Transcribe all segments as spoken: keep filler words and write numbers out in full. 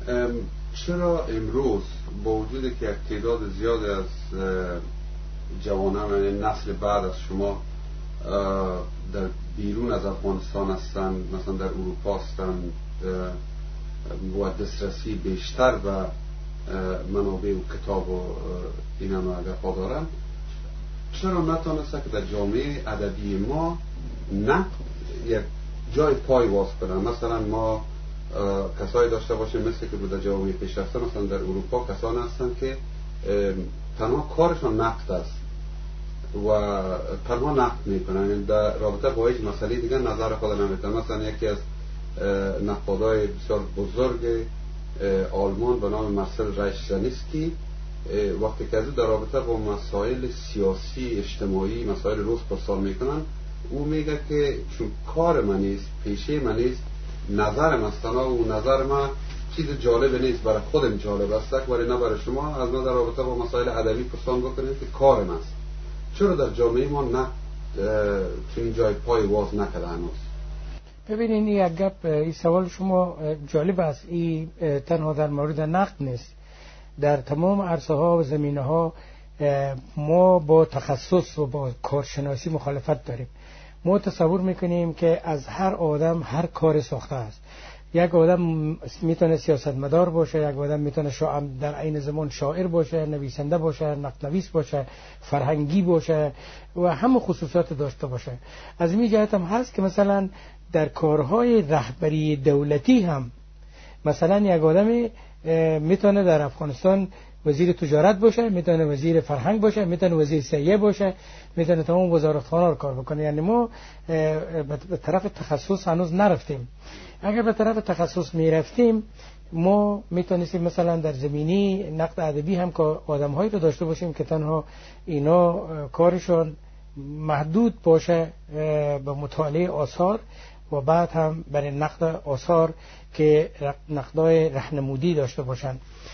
چرا امروز با وجود که یک تعداد زیاد از جوانان یعنی نسل بعد از شما در بیرون از افغانستان هستند، مثلا در اروپا هستند و دسترسی بیشتر و منابع و کتاب و این هم اگر پا دارن، چرا نتانسته که در جامعه ادبی ما نه یک جای پای واس کنن؟ مثلا ما کسایی داشته باشیم مثل که در جامعه پیشرفته مثلا در اروپا کسانی هستند که تنها کارشان نقد است و تنها نقد میکنن، در رابطه با هیچ مسئله دیگه نظر خود نمیدن. مثلا یکی از نقادای بسیار بزرگ آلمان به نام مارسل ریشزانسکی وقتی که از در رابطه با مسائل سیاسی اجتماعی مسائل روز پرسان میکنن، او میگه که چون کار من نیست، پیشه من نیست، نظرم است و نظر من چیز جالب نیست، برای خودم جالب است ولی نه برای شما. از من در رابطه با مسائل ادبی پرسان بکنید که کارم است. چرا در جامعه ما نه چنین جای پای واز نکرده هنوز؟ ببینید این یک گپ، این سوال شما جالب است. این تنها در مورد نقد نیست، در تمام عرصه ها و زمینه ها ما با تخصص و با کارشناسی مخالفت داریم. ما تصور میکنیم که از هر آدم هر کار ساخته است. یک آدم میتونه سیاستمدار باشه، یک آدم میتونه در عین زمان شاعر باشه، نویسنده باشه، نقد نویس باشه، فرهنگی باشه و همه خصوصیات داشته باشه. از این جهت هم هست که مثلا در کارهای رهبری دولتی هم مثلا یک آدمی میتونه در افغانستان وزیر تجارت باشه، میتونه وزیر فرهنگ باشه، میتونه وزیر سیاحت باشه، میتونه تمام وزارتخانه رو کار بکنه. یعنی ما به طرف تخصص هنوز نرفتیم. اگر به طرف تخصص میرفتیم ما میتونستیم مثلا در زمینی نقد ادبی هم که آدم‌هایی رو داشته باشیم که تنها اینا کارشون محدود باشه به مطالعه آثار و بعد هم برای نقد آثار که نقدای راهنمودی داشته باشن.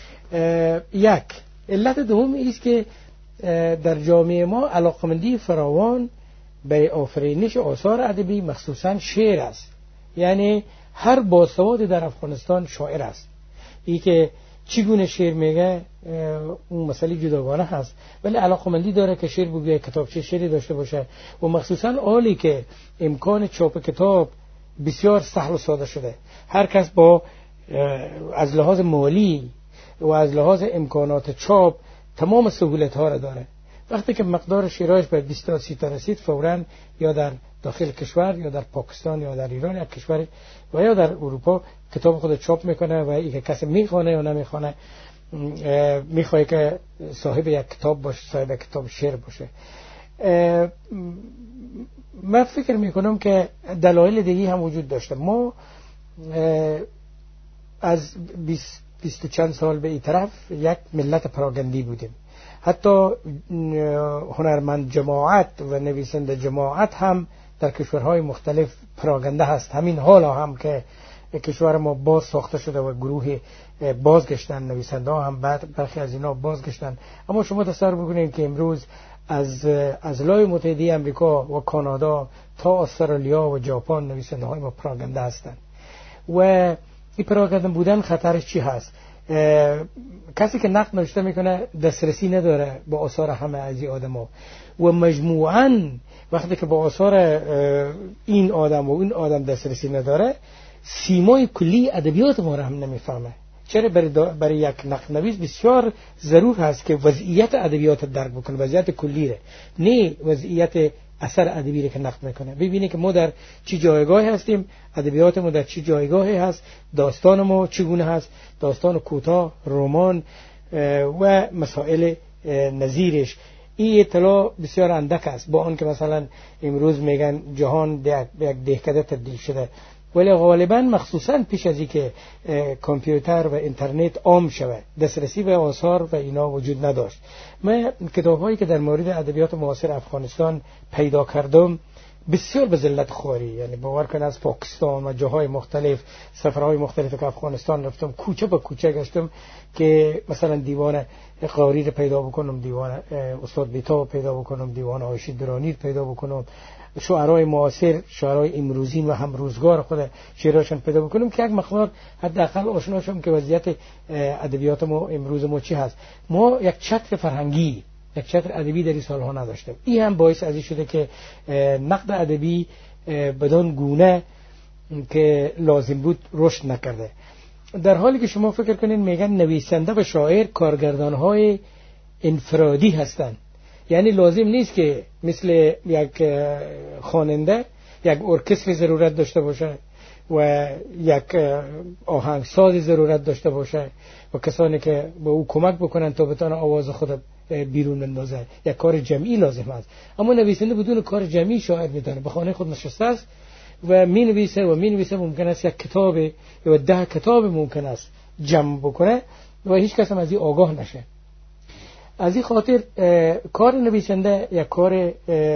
یک علت دوم است که در جامعه ما علاقمندی فراوان برای آفرینش آثار ادبی مخصوصا شعر است. یعنی هر باسواد در افغانستان شاعر است. ای که چگونه شعر میگه اون مسئله جداگانه هست، ولی علاقمندی داره که شعر بگه، کتابچه شعری داشته باشه و مخصوصا حالی که امکان چاپ کتاب بسیار سهل و ساده شده، هر کس با از لحاظ مالی و از لحاظ امکانات چاپ تمام سهولت ها را داره. وقتی که مقدار شیرایش به بیست تا سی تا رسید، فوراً یا در داخل کشور یا در پاکستان یا در ایران یک کشور و یا در اروپا کتاب خود چاپ میکنه و اینکه کسی میخونه یا نمیخونه میخواد که صاحب یک کتاب باشه، صاحب کتاب شعر باشه. من فکر میکنم که دلایل دیگه هم وجود داشته. ما از بیست و چند سال به این طرف یک ملت پراگندی بودیم. حتی هنرمند جماعت و نویسنده جماعت هم در کشورهای مختلف پراگنده هست. همین حالا هم که کشور ما باز ساخته شده و گروه بازگشتن، نویسنده ها هم بعد برخی از اینا بازگشتن. اما شما تصور بکنید که امروز از از لای متحده امریکا و کانادا تا استرالیا و ژاپن نویسنده های ما پراگنده هستند. و این پراگنده بودن خطرش چی هست؟ کسی که نقد نوشته میکنه دسترسی نداره به آثار همه از این آدما و مجموعاً وقتی که با آثار این آدم و این آدم دسترسی نداره، سیمای کلی ادبیات ما را هم نمیفهمه. چرا؟ برای, برای یک نقد نویس بسیار ضرور هست که وضعیت ادبیات درک بکنه، وضعیت کلی ره، نه وضعیت اثر ادبی که نقد میکنه. ببینید که ما در چه جایگاهی هستیم، ادبیات ما در چه جایگاهی هست، داستان ما چگونه هست، داستان کوتاه، رمان و مسائل نظیرش. این اطلاع بسیار اندک است، با آن که مثلا امروز میگن جهان به یک دهکده تبدیل شده، ولی غالبا مخصوصا پیش از اینکه کامپیوتر و اینترنت عام شوه دسترسی به آثار و اینا وجود نداشت. من کتاب‌هایی که در مورد ادبیات معاصر افغانستان پیدا کردم بسیار به ذلت خواری، یعنی باور کن از پاکستان و جاهای مختلف، سفرهای مختلف که افغانستان رفتم، کوچه به کوچه گشتم که مثلا دیوان قاری رو پیدا بکنم، دیوان استاد بیتا پیدا بکنم، دیوان عایشی درانی پیدا بکنم، شعرای معاصر، شعرای امروزین و هم روزگار خود شعراشون پیدا بکنم که یک مقدار حداقل آشنا شم که وضعیت ادبیات ما امروز ما چی هست. ما یک چتر فرهنگی، یک چتر ادبی در این سالها نداشتیم. این هم باعث از این شده که نقد ادبی بدون گونه که لازم بود رشد نکرده. در حالی که شما فکر کنین میگن نویسنده و شاعر کارگردان‌های انفرادی هستند، یعنی لازم نیست که مثل یک خواننده یک ارکستر ضرورت داشته باشه و یک آهنگساز ضرورت داشته باشه و کسانی که به او کمک بکنن تا بتونه آواز خود بیرون بندازه. یک کار جمعی لازم است. اما نویسنده بدون کار جمعی شاعر میدونه، به خانه خود نشسته است و می نویسه و می نویسه. ممکن است یک کتاب یا ده کتاب ممکن است جمع بکنه و هیچ کس هم از این آگاه نشه. از این خاطر کار نویسنده یک کار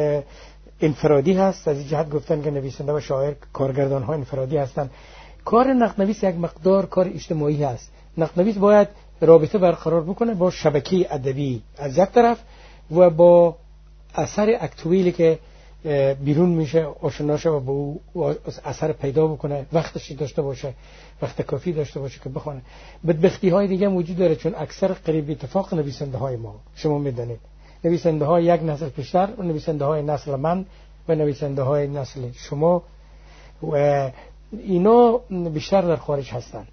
انفرادی هست. از این جهت گفتن که نویسنده و شاعر کارگردان ها انفرادی هستند. کار نقدنویس یک مقدار کار اجتماعی هست. نقدنویس باید رابطه برقرار بکنه با شبکه ادبی از یک طرف و با اثر اکتویلی که بیرون میشه آشنا شه و با او اثر پیدا بکنه، وقتش داشته باشه، وقت کافی داشته باشه که بخونه. بدبختی های دیگه موجود داره، چون اکثر قریب اتفاق نویسنده های ما شما میدونید نویسنده های یک نسل پیشتر و نویسنده های نسل من و نویسنده های نسل شما و اینا بیشتر در خارج هستن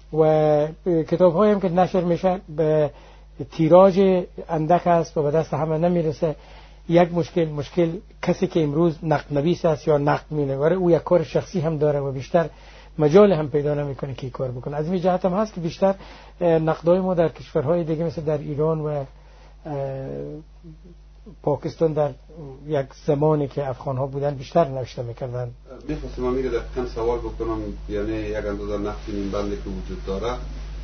و کتاب های هم که نشر میشه به تیراژ اندک است و به دست همه نمیرسه. یک مشکل مشکل کسی که امروز نقد نویس است یا نقد مینویسه او یک کار شخصی هم داره و بیشتر مجال هم پیدا نمیکنه که کار بکنه. از این جهت هم هست که بیشتر نقدای ما در کشورهای دیگه مثل در ایران و پاکستان در یک زمانی که افغان ها بودن بیشتر نوشته میکردن. میخواستم امیر دقیقا سوال بکنم، یعنی یک اندازه نقدی این بنده که وجود داره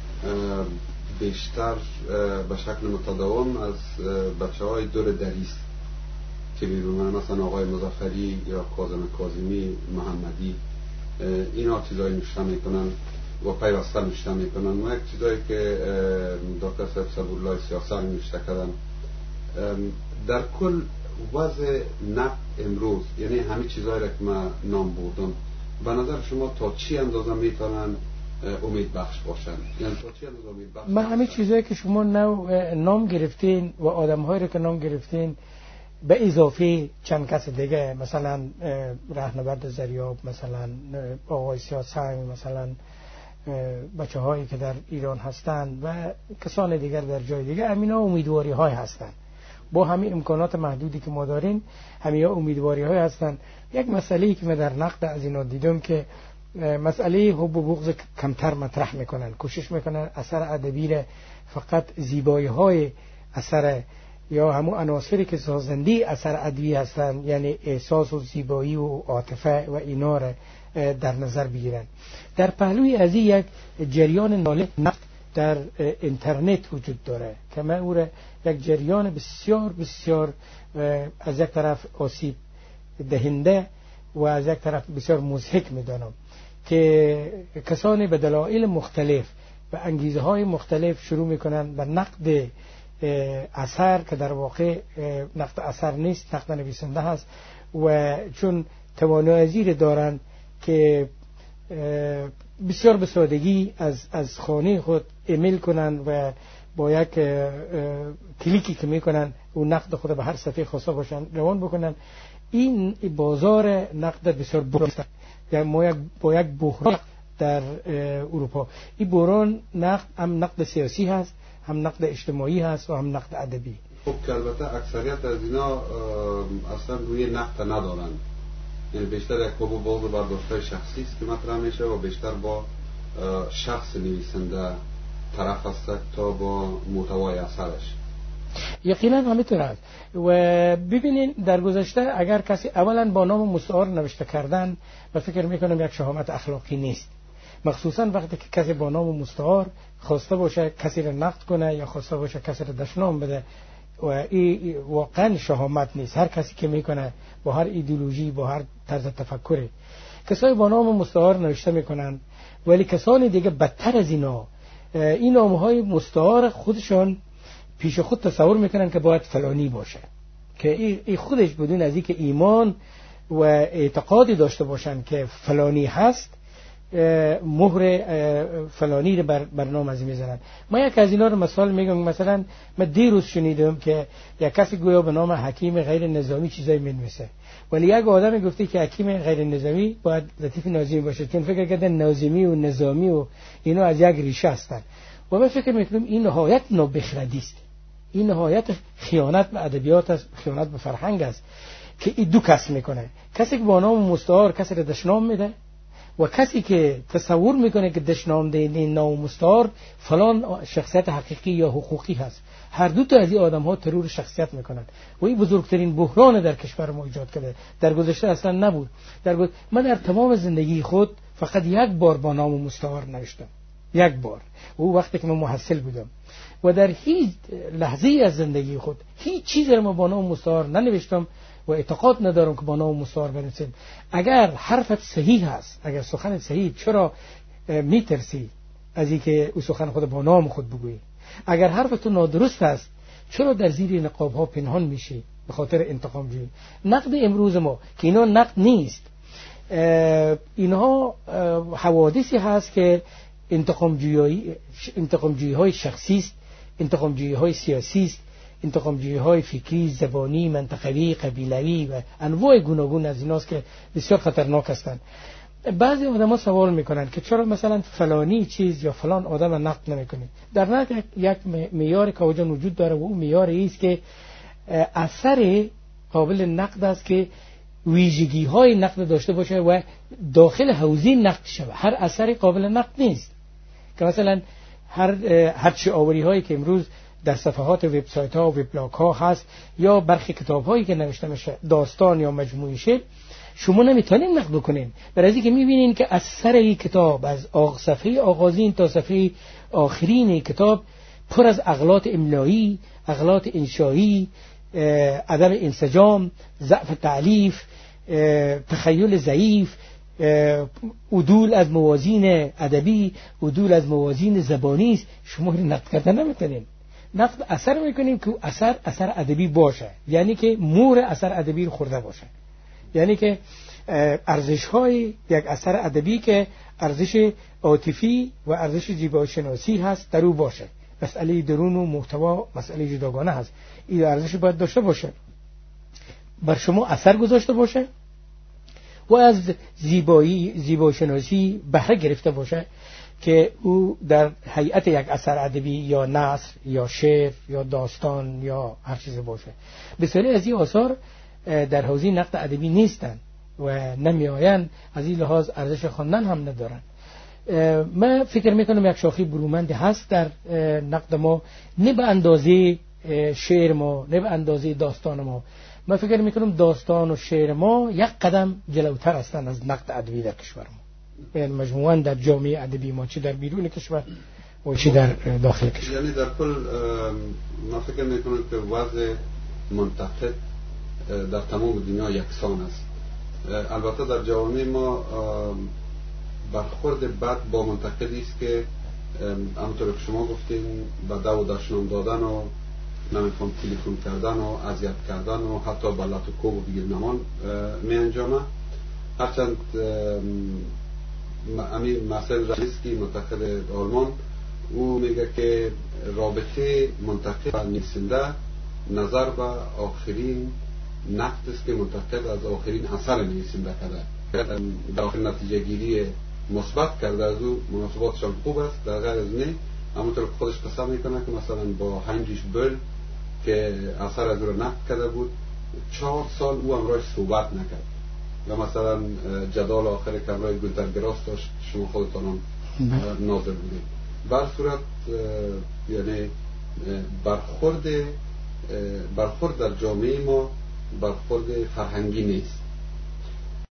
بیشتر به شکل متداوم از بچه های دور دریست که بیرون، مثلا آقای مظفری یا کاظم کاظمی، محمدی، اینا چیزایی نوشته میکنن و پیوسته نوشته میکنن و یک چیزایی که دکتر صاحب صبورالله سیاسی نوشته کردن. در کل وضع نقد امروز، یعنی همه چیزایی را که من نام بردم، به نظر شما تا چی اندازه میتونن امید بخش باشن؟ یعنی تا چی اندازه امید بخش؟ من همه چیزایی که شما نام گرفتین و آدم‌هایی رو که نام گرفتین به اضافه چند کس دیگه، مثلا رهنورد زریاب، مثلا آقای سیاسنگ، مثلا بچه هایی که در ایران هستند و کسان دیگر در جای دیگه، همینا امیدواری های هستند. با همین امکانات محدودی که ما داریم همینا امیدواری های هستند. یک مسئله‌ای که من در نقد از اینا دیدم که مسئله حب و بغض کمتر مطرح میکنن، کوشش میکنن اثر ادبی را فقط زیبایی های اثر یا همون عناصری که سازنده اثر ادبی هستند، یعنی احساس و زیبایی و عاطفه و اینا را در نظر بگیرن. در پهلوی از این یک جریان ناله نقد در اینترنت وجود داره که من او را یک جریان بسیار بسیار از یک طرف آسیب دهنده و از یک طرف بسیار مضحک میدانم که کسانی به دلایل مختلف و انگیزه های مختلف شروع میکنن به نقد اثر که در واقع نقد اثر نیست، نقد نویسنده هست و چون توانایی دارن که بسیار به سادگی از از خانه خود ایمیل کنن و با یک کلیکی که میکنن و نقد خود به هر صفحه خاصه باشن روان بکنن. این بازار نقد بسیار بحران، یعنی ما یک با یک بحران در اروپا. این بحران نقد هم نقد سیاسی هست، هم نقد اجتماعی هست و هم نقد ادبی. خب که البته اکثریت از اینا اصلا روی نقد ندارن، یعنی بیشتر یک بابا باز و برداشت‌های شخصی است که مطرح میشه و بیشتر با شخص نویسنده طرف است تا با محتوای اثرش. یقینا همینطور است. و ببینین در گذشته اگر کسی اولا با نام مستعار نوشته کردن و فکر میکنم یک شهامت اخلاقی نیست، مخصوصا وقتی که کسی با نام مستعار خواسته باشه کسی را نقد کنه یا خواسته باشه کسی را دشنام بده، و این واقعا شهامت نیست. هر کسی که میکنه با هر ایدئولوژی، با هر طرز تفکری، کسایی با نام مستعار نوشته میکنن، ولی کسانی دیگه بدتر از اینا این نامهای مستعار خودشان پیش خود تصور میکنن که باید فلانی باشه، که این خودش بدون از اینکه ایمان و اعتقادی داشته باشن که فلانی هست، مهر فلانی رو بر, بر نام از میزنن. ما یک از اینا رو مثال میگم. مثلا من دیروز شنیدم که یک کسی گویا به نام حکیم غیر نظامی چیزایی مینویسه، ولی یک آدم گفته که حکیم غیر نظامی باید لطیف ناظمی باشه، چون فکر کردن ناظمی و نظامی و اینا از یک ریشه هستن. و من فکر میکنم این نهایت نابخردی است، این نهایت خیانت به ادبیات است، خیانت به فرهنگ است که این دو کس میکنه. کسی که با نام مستعار کسی رو دشنام میده و کسی که تصور میکنه که دشنام دهنده نام مستعار فلان شخصیت حقیقی یا حقوقی هست. هر دو تا از این آدم ها ترور شخصیت میکنن و این بزرگترین بحران در کشور ما ایجاد کرده. در گذشته اصلا نبود. در گذ... من در تمام زندگی خود فقط یک بار با نام مستعار نوشتم، یک بار، او وقتی که من محصل بودم، و در هیچ لحظه از زندگی خود هیچ چیزی رو من با نام مستعار ننوشتم و اعتقاد ندارم که با نام مستعار بنویسم. اگر حرفت صحیح هست، اگر سخنت صحیح، چرا میترسی از اینکه او سخن خود با نام خود بگویی؟ اگر حرفت نادرست است، چرا در زیر نقاب ها پنهان میشی به خاطر انتقام جویی؟ نقد امروز ما که اینا نقد نیست، اینها حوادثی هست که انتقام جویی انتقام جویی های شخصی است، انتقام جویی های سیاسی است، انتقام جویی های فکری، زبانی، منطقوی، قبیلوی و انواع گوناگون از ایناست که بسیار خطرناک هستند. بعضی آدم‌ها سوال میکنن که چرا مثلا فلانی چیز یا فلان آدم نقد نمیکنی؟ در نقد یک معیار که وجود وجود داره و اون معیار است که اثر قابل نقد است که ویژگی های نقد داشته باشه و داخل حوزه نقد شود. هر اثری قابل نقد نیست که مثلا هر هر چی آوری هایی که امروز در صفحات وبسایت ها و وبلاگ ها هست یا برخی کتاب هایی که نوشته میشه، داستان یا مجموعه شعر، شما نمیتونین نقد کنین، برای اینکه میبینین که از سر این کتاب، از صفحه آغازین تا صفحه آخرین کتاب پر از اغلاط املایی، اغلاط انشایی، عدم انسجام، ضعف تعلیف، تخیل ضعیف، عدول از موازین ادبی، عدول از موازین زبانی است. شما نقد کردن نمیتونین. نقد اثر میکنیم که اثر اثر ادبی باشه، یعنی که مور اثر ادبی رو خورده باشه، یعنی که ارزش های یک اثر ادبی که ارزش عاطفی و ارزش زیبایی شناسی هست در او باشه. مسئله درون و محتوا مسئله جداگانه هست. این ارزش باید داشته باشه، بر شما اثر گذاشته باشه و از زیبایی زیبایی شناسی بهره گرفته باشه که او در هیئت یک اثر ادبی یا نثر یا شعر یا داستان یا هر چیز باشه. بسیاری از این آثار در حوزه نقد ادبی نیستن و نمیآیند، از این لحاظ ارزش خواندن هم ندارن. من فکر میکنم یک شاخه برومند هست در نقد ما، نه به اندازه شعر ما، نه به اندازه داستان ما. من فکر میکنم داستان و شعر ما یک قدم جلوتر هستند از نقد ادبی در کشور ما، یعنی مجموعاً در جامعه ادبی ما، چی در بیرون کشور و چی در داخل کشور. یعنی در کل من فکر میکنم که وضع منتقد در تمام دنیا یکسان است. البته در جوامع ما برخورد بد با منتقدی است که همونطور که شما گفتین به دو و دشنام دادن و نمیفهم تلفن کردن و اذیت کردن و حتی بلت و کوب و بگیر نمان می انجامه. هرچند امیر مسئل رئیسکی منتقد آلمان او میگه که رابطه منتقد و نویسنده نظر به آخرین نقد است که منتقد از آخرین اثر نویسنده کرده، داخل نتیجه گیری مثبت کرده از او مناسباتشان خوب است. در غیر از نه همونطور که خودش قسم میکنه که مثلا با هینریش بل که اثر از او را نقد کرده بود چهار سال او امرایش صحبت نکرد و مثلا جدال آخر که امرای گلدرگراس داشت شما خودتان هم ناظر بودید. بر صورت یعنی برخورد برخورد در جامعه ما برخورد فرهنگی نیست.